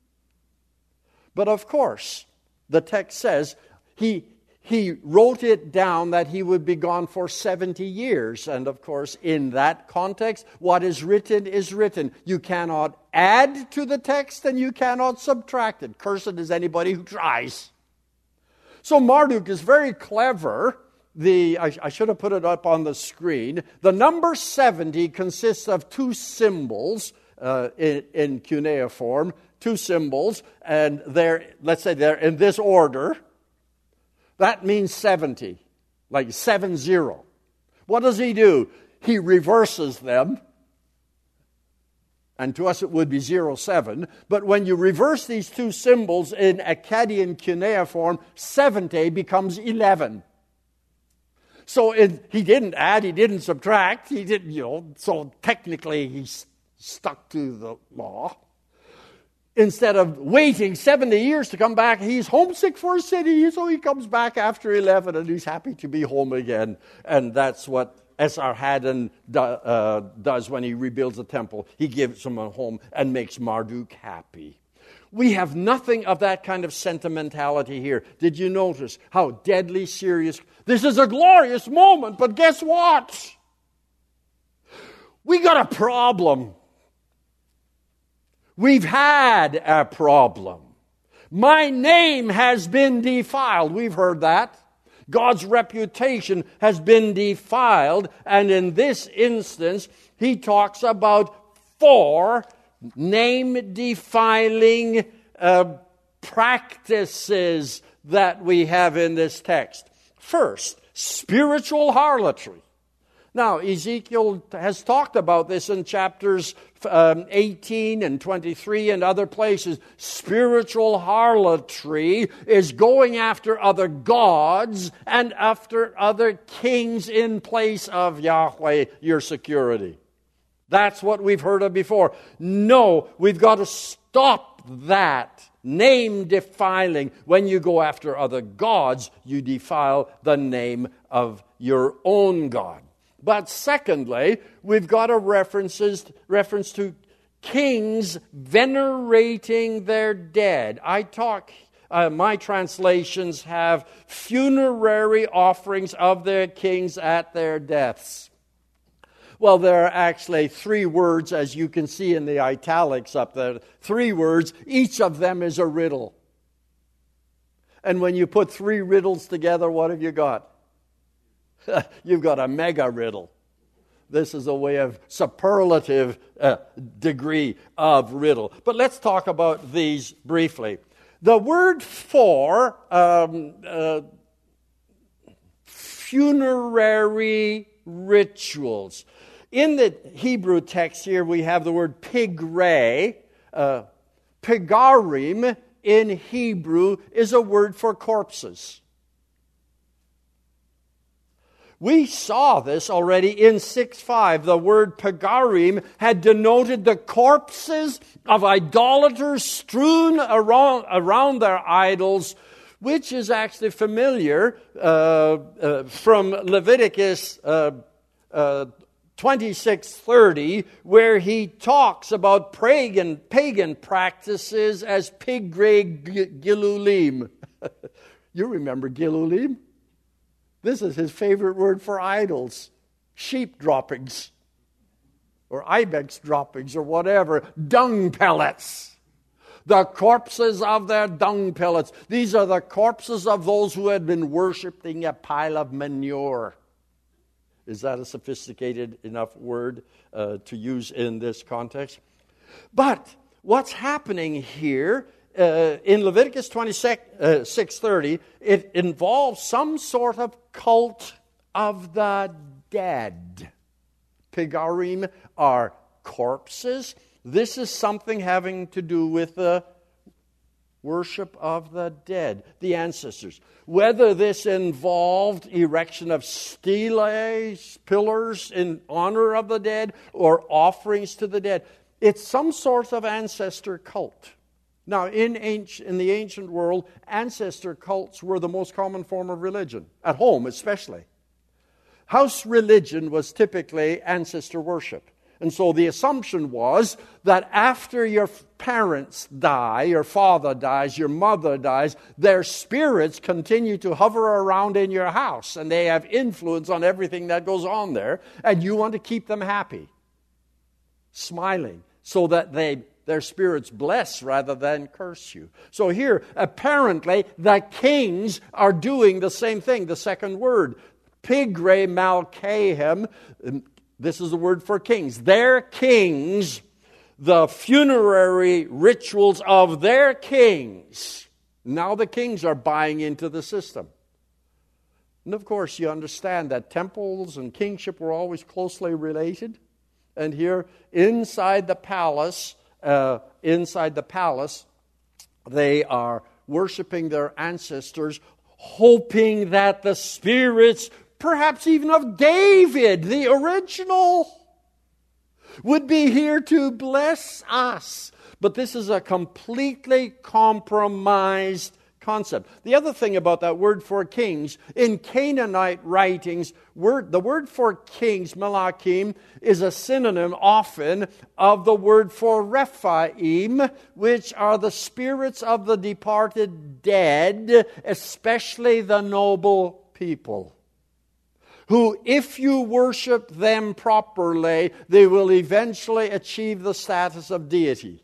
But of course, the text says he he wrote it down that he would be gone for seventy years. And of course, in that context, what is written is written. You cannot add to the text and you cannot subtract it. Cursed is anybody who tries. So Marduk is very clever. The I, I should have put it up on the screen. The number seventy consists of two symbols uh, in, in cuneiform. Two symbols, and they're, let's say they're in this order. That means seventy, like seven zero. What does he do? He reverses them, and to us it would be zero seven. But when you reverse these two symbols in Akkadian cuneiform, seventy becomes eleven. So it, he didn't add, he didn't subtract, he didn't, you know, so technically he's stuck to the law. Instead of waiting seventy years to come back, he's homesick for a city, so he comes back after eleven, and he's happy to be home again. And that's what Esarhaddon do, uh, does when he rebuilds the temple. He gives him a home and makes Marduk happy. We have nothing of that kind of sentimentality here. Did you notice how deadly serious? This is a glorious moment, but guess what? We got a problem. We've had a problem. My name has been defiled. We've heard that. God's reputation has been defiled. And in this instance, he talks about four name-defiling uh, practices that we have in this text. First, spiritual harlotry. Now, Ezekiel has talked about this in chapters um, eighteen and twenty-three and other places. Spiritual harlotry is going after other gods and after other kings in place of Yahweh, your security. That's what we've heard of before. No, we've got to stop that name defiling. When you go after other gods, you defile the name of your own God. But secondly, we've got a references, reference to kings venerating their dead. I talk, uh, my translations have funerary offerings of their kings at their deaths. Well, there are actually three words, as you can see in the italics up there. Three words. Each of them is a riddle. And when you put three riddles together, what have you got? You've got a mega riddle. This is a way of superlative uh, degree of riddle. But let's talk about these briefly. The word for um, uh, funerary rituals. In the Hebrew text here, we have the word pigre. Uh, pigarim in Hebrew is a word for corpses. We saw this already in six five. The word pigarim had denoted the corpses of idolaters strewn around, around their idols, which is actually familiar uh, uh, from Leviticus uh, uh, twenty-six thirty, where he talks about pagan, pagan practices as pigre gilulim. You remember gilulim? This is his favorite word for idols. Sheep droppings, or ibex droppings, or whatever. Dung pellets. The corpses of their dung pellets. These are the corpses of those who had been worshiping a pile of manure. Is that a sophisticated enough word uh, to use in this context? But what's happening here uh, in Leviticus twenty-six thirty, it involves some sort of cult of the dead. Pigarim are corpses. This is something having to do with the worship of the dead, the ancestors. Whether this involved erection of steles, pillars in honor of the dead, or offerings to the dead, it's some sort of ancestor cult. Now, in, ancient, in the ancient world, ancestor cults were the most common form of religion, at home especially. House religion was typically ancestor worship. And so the assumption was that after your parents die, your father dies, your mother dies, their spirits continue to hover around in your house, and they have influence on everything that goes on there, and you want to keep them happy, smiling, so that they their spirits bless rather than curse you. So here, apparently, the kings are doing the same thing, the second word. Pigre malkehem. This is the word for kings. Their kings, the funerary rituals of their kings. Now the kings are buying into the system. And of course, you understand that temples and kingship were always closely related. And here, inside the palace, uh, inside the palace, they are worshiping their ancestors, hoping that the spirits, perhaps even of David, the original, would be here to bless us. But this is a completely compromised concept. The other thing about that word for kings, in Canaanite writings, word, the word for kings, Melachim, is a synonym often of the word for Rephaim, which are the spirits of the departed dead, especially the noble people, who, if you worship them properly, they will eventually achieve the status of deity.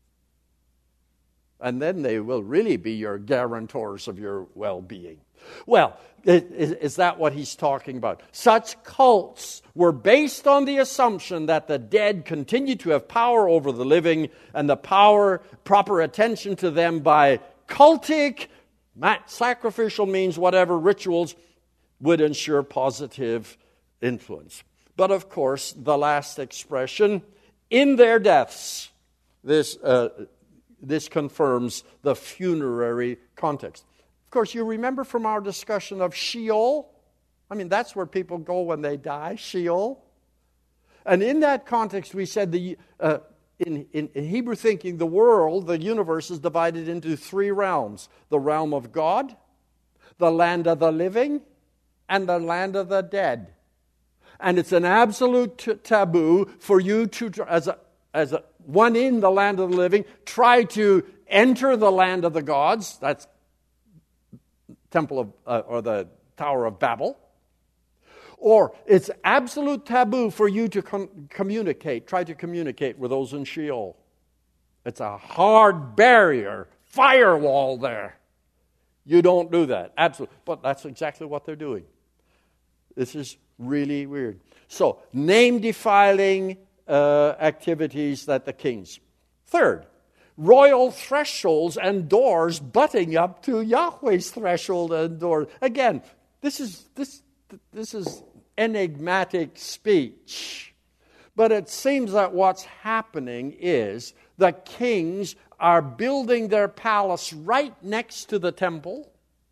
And then they will really be your guarantors of your well-being. Well, is, is that what he's talking about? Such cults were based on the assumption that the dead continue to have power over the living, and the power, proper attention to them by cultic, sacrificial means, whatever, rituals, would ensure positive influence. But of course, the last expression, in their deaths, this uh, this confirms the funerary context. Of course, you remember from our discussion of Sheol? I mean, that's where people go when they die, Sheol. And in that context, we said the uh, in, in, in Hebrew thinking, the world, the universe, is divided into three realms. The realm of God, the land of the living, and the land of the dead. And it's an absolute t- taboo for you to, as a, as a one in the land of the living, try to enter the land of the gods. That's Temple of, uh, or the Tower of Babel. Or it's absolute taboo for you to com- communicate, try to communicate with those in Sheol. It's a hard barrier, firewall there. You don't do that. Absolutely. But that's exactly what they're doing. This is really weird. So, name-defiling uh, activities that the kings. Third, royal thresholds and doors butting up to Yahweh's threshold and door. Again, this is this this is enigmatic speech. But it seems that what's happening is the kings are building their palace right next to the temple.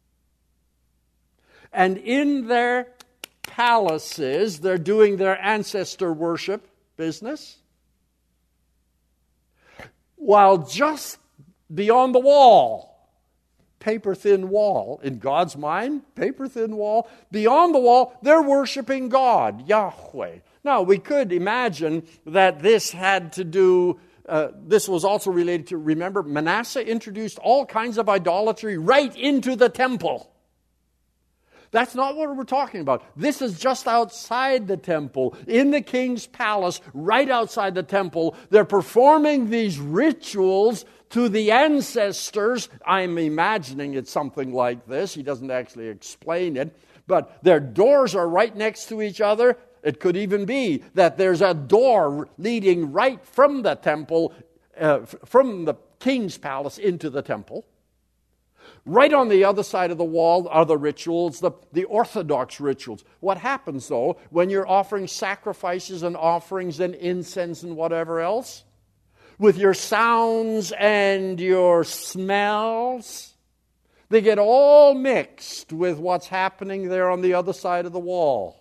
And in their palaces, they're doing their ancestor worship business. While just beyond the wall, paper-thin wall, in God's mind, paper-thin wall, beyond the wall, they're worshiping God, Yahweh. Now, we could imagine that this had to do, uh, this was also related to, remember, Manasseh introduced all kinds of idolatry right into the temple. That's not what we're talking about. This is just outside the temple, in the king's palace, right outside the temple. They're performing these rituals to the ancestors. I'm imagining it's something like this. He doesn't actually explain it. But their doors are right next to each other. It could even be that there's a door leading right from the temple, uh, from the king's palace into the temple. Right on the other side of the wall are the rituals, the, the Orthodox rituals. What happens, though, when you're offering sacrifices and offerings and incense and whatever else? With your sounds and your smells, they get all mixed with what's happening there on the other side of the wall.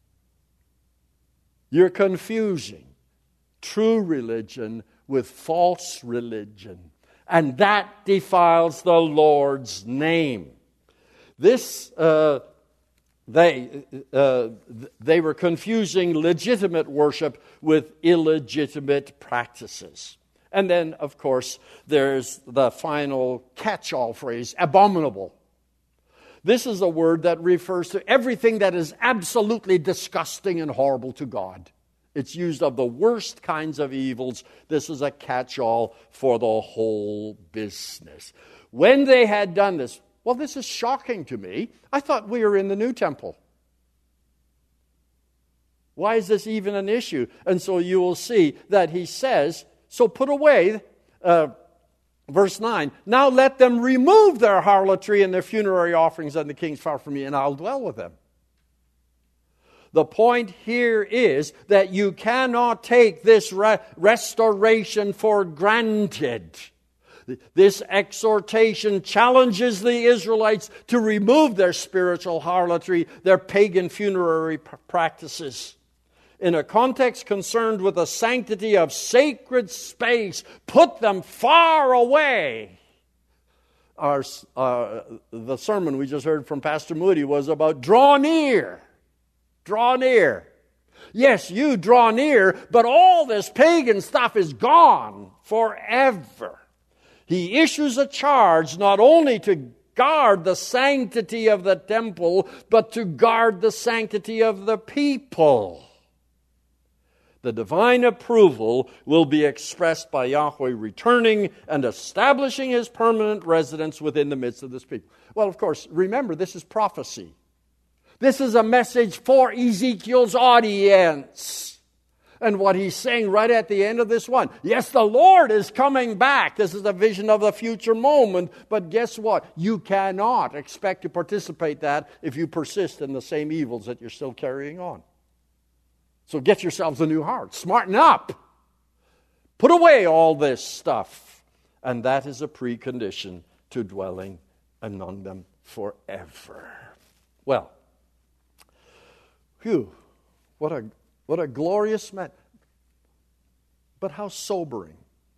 You're confusing true religion with false religion. And that defiles the Lord's name. This, uh, they, uh, they were confusing legitimate worship with illegitimate practices. And then, of course, there's the final catch-all phrase, abominable. This is a word that refers to everything that is absolutely disgusting and horrible to God. It's used of the worst kinds of evils. This is a catch-all for the whole business. When they had done this, well, this is shocking to me. I thought we were in the new temple. Why is this even an issue? And so you will see that he says, so put away, uh, verse nine, now let them remove their harlotry and their funerary offerings and the king's far from me, and I'll dwell with them. The point here is that you cannot take this re- restoration for granted. This exhortation challenges the Israelites to remove their spiritual harlotry, their pagan funerary p- practices. In a context concerned with the sanctity of sacred space, put them far away. Our, uh, the sermon we just heard from Pastor Moody was about draw near. Draw near. Yes, you draw near, but all this pagan stuff is gone forever. He issues a charge not only to guard the sanctity of the temple, but to guard the sanctity of the people. The divine approval will be expressed by Yahweh returning and establishing his permanent residence within the midst of this people. Well, of course, remember, this is prophecy. This is a message for Ezekiel's audience. And what he's saying right at the end of this one, yes, the Lord is coming back. This is a vision of the future moment. But guess what? You cannot expect to participate in that if you persist in the same evils that you're still carrying on. So get yourselves a new heart. Smarten up. Put away all this stuff. And that is a precondition to dwelling among them forever. Well, Phew, what a what a glorious man. But how sobering.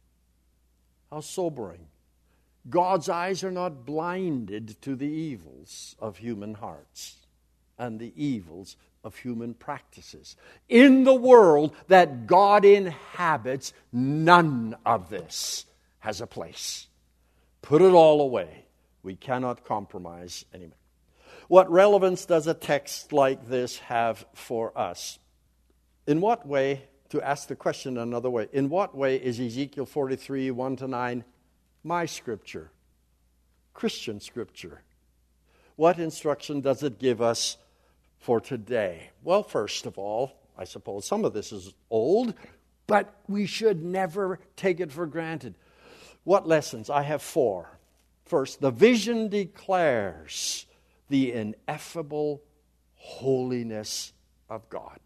How sobering. God's eyes are not blinded to the evils of human hearts and the evils of human practices. In the world that God inhabits, none of this has a place. Put it all away. We cannot compromise anymore. What relevance does a text like this have for us? In what way, to ask the question another way, in what way is Ezekiel forty-three, one to nine, my scripture, Christian scripture? What instruction does it give us for today? Well, first of all, I suppose some of this is old, but we should never take it for granted. What lessons? I have four. First, the vision declares the ineffable holiness of God.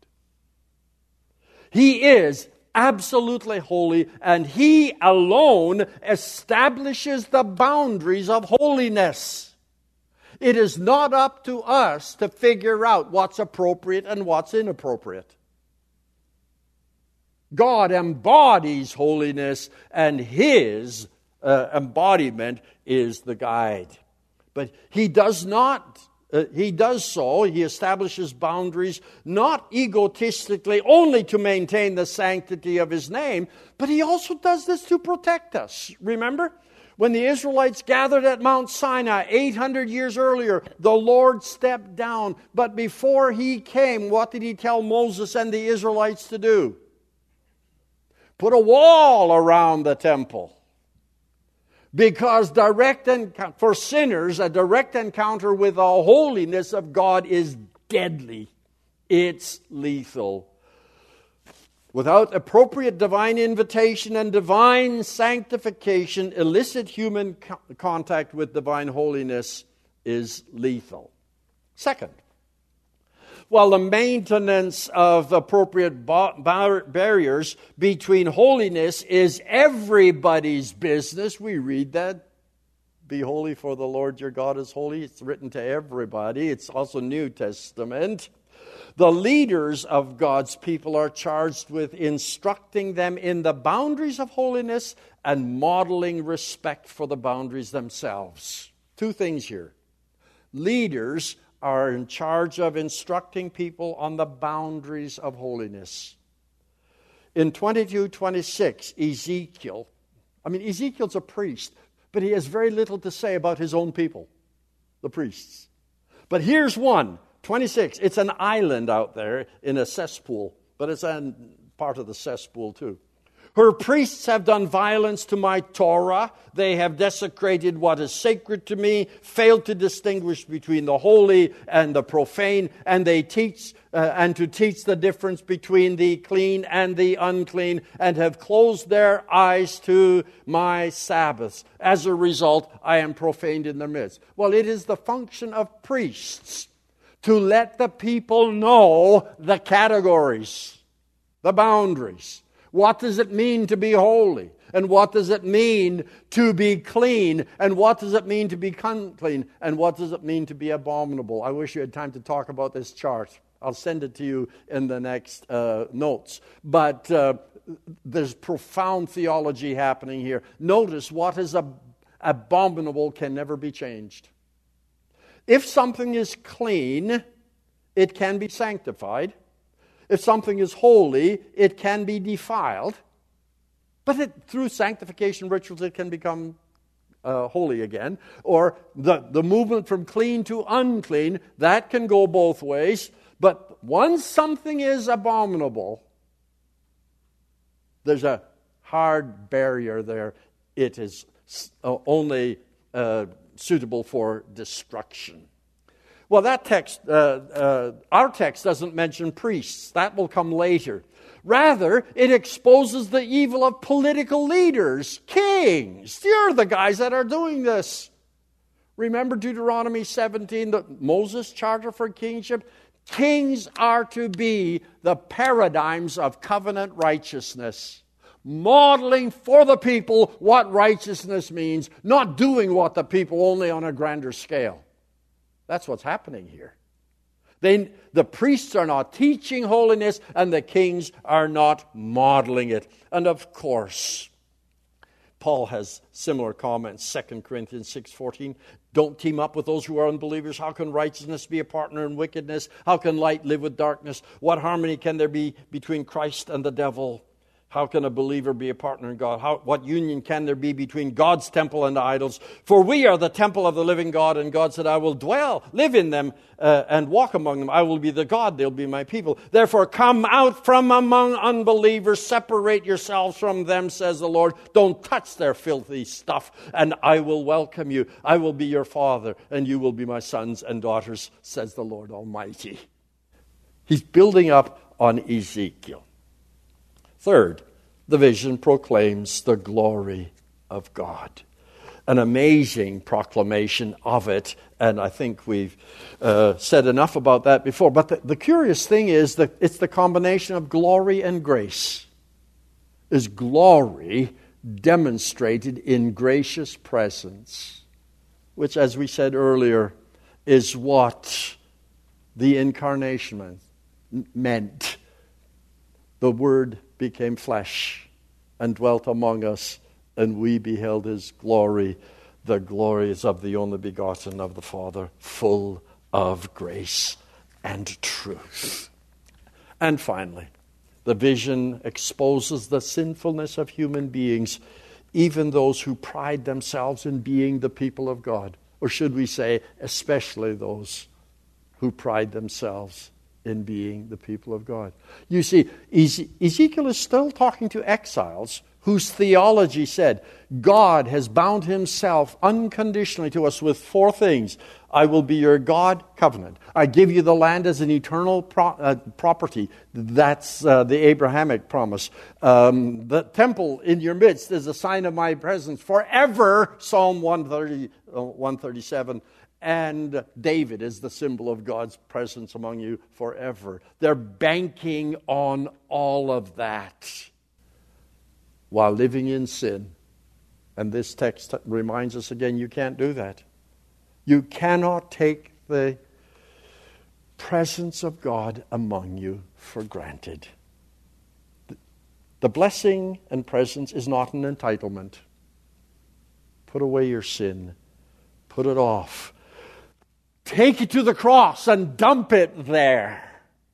He is absolutely holy, and He alone establishes the boundaries of holiness. It is not up to us to figure out what's appropriate and what's inappropriate. God embodies holiness, and His uh, embodiment is the guide. But He does not, uh, He does so, He establishes boundaries, not egotistically, only to maintain the sanctity of His name, but He also does this to protect us. Remember? When the Israelites gathered at Mount Sinai eight hundred years earlier, the Lord stepped down. But before He came, what did He tell Moses and the Israelites to do? Put a wall around the temple. Because direct enc- for sinners, a direct encounter with the holiness of God is deadly. It's lethal. Without appropriate divine invitation and divine sanctification, illicit human co- contact with divine holiness is lethal. Second, while the maintenance of appropriate bar- bar- barriers between holiness is everybody's business, we read that. Be holy, for the Lord your God is holy. It's written to everybody. It's also New Testament. The leaders of God's people are charged with instructing them in the boundaries of holiness and modeling respect for the boundaries themselves. Two things here. Leaders are in charge of instructing people on the boundaries of holiness. In twenty-two twenty-six, Ezekiel, I mean, Ezekiel's a priest, but he has very little to say about his own people, the priests. But here's one, twenty-six. It's an island out there in a cesspool, but it's a part of the cesspool too. Her priests have done violence to my Torah. They have desecrated what is sacred to me, failed to distinguish between the holy and the profane, and they teach uh, and to teach the difference between the clean and the unclean, and have closed their eyes to my Sabbaths. As a result, I am profaned in their midst. Well, it is the function of priests to let the people know the categories, the boundaries. What does it mean to be holy? And what does it mean to be clean? And what does it mean to be unclean? And what does it mean to be abominable? I wish you had time to talk about this chart. I'll send it to you in the next uh, notes. But uh, there's profound theology happening here. Notice what is ab- abominable can never be changed. If something is clean, it can be sanctified. If something is holy, it can be defiled. But it, through sanctification rituals, it can become uh, holy again. Or the, the movement from clean to unclean, that can go both ways. But once something is abominable, there's a hard barrier there. It is uh, only uh, suitable for destruction. Well, that text, uh, uh, our text doesn't mention priests. That will come later. Rather, it exposes the evil of political leaders, kings. You're the guys that are doing this. Remember Deuteronomy seventeen, the Moses' charter for kingship? Kings are to be the paradigms of covenant righteousness, modeling for the people what righteousness means, not doing what the people, only on a grander scale. That's what's happening here. They, the priests are not teaching holiness, and the kings are not modeling it. And of course, Paul has similar comments, Second Corinthians six fourteen. Don't team up with those who are unbelievers. How can righteousness be a partner in wickedness? How can light live with darkness? What harmony can there be between Christ and the devil? How can a believer be a partner in God? How, what union can there be between God's temple and the idols? For we are the temple of the living God, and God said, I will dwell, live in them, uh, and walk among them. I will be the God, they'll be my people. Therefore come out from among unbelievers, separate yourselves from them, says the Lord. Don't touch their filthy stuff, and I will welcome you. I will be your father, and you will be my sons and daughters, says the Lord Almighty. He's building up on Ezekiel. Third, the vision proclaims the glory of God. an amazing proclamation of it, and I think we've uh, said enough about that before. But the, the curious thing is that it's the combination of glory and grace. Is glory demonstrated in gracious presence, which, as we said earlier, is what the incarnation meant. The Word became flesh and dwelt among us, and we beheld His glory. The glory is of the only begotten of the Father, full of grace and truth. And finally, the vision exposes the sinfulness of human beings, even those who pride themselves in being the people of God. Or should we say, especially those who pride themselves in being the people of God. You see, Ezekiel is still talking to exiles whose theology said, God has bound Himself unconditionally to us with four things. I will be your God, covenant. I give you the land as an eternal pro- uh, property. That's uh, the Abrahamic promise. Um, the temple in your midst is a sign of my presence forever, Psalm one thirty, uh, one thirty-seven. And David is the symbol of God's presence among you forever. They're banking on all of that while living in sin. And this text reminds us again, you can't do that. You cannot take the presence of God among you for granted. The blessing and presence is not an entitlement. Put away your sin. Put it off. Take it to the cross and dump it there,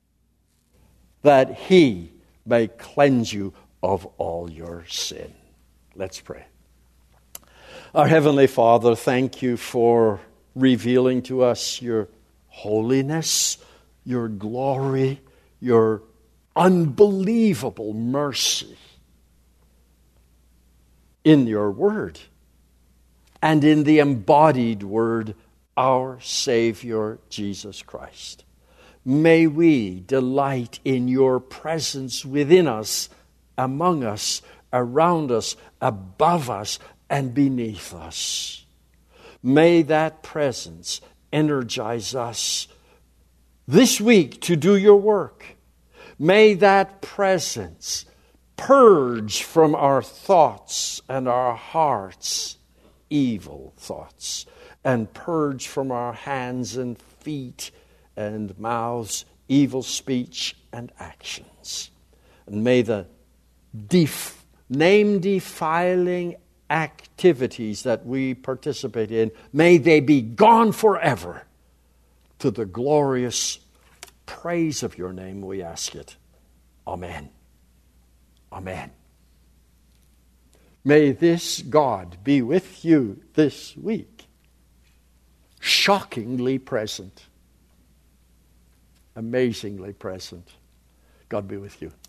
that He may cleanse you of all your sin. Let's pray. Our Heavenly Father, thank you for revealing to us your holiness, your glory, your unbelievable mercy in your Word and in the embodied Word, our Savior, Jesus Christ. May we delight in your presence within us, among us, around us, above us, and beneath us. May that presence energize us this week to do your work. May that presence purge from our thoughts and our hearts evil thoughts, and purge from our hands and feet and mouths evil speech and actions. And may the def- name-defiling activities that we participate in, may they be gone forever, to the glorious praise of your name we ask it. Amen. Amen. May this God be with you this week. Shockingly present. Amazingly present. God be with you.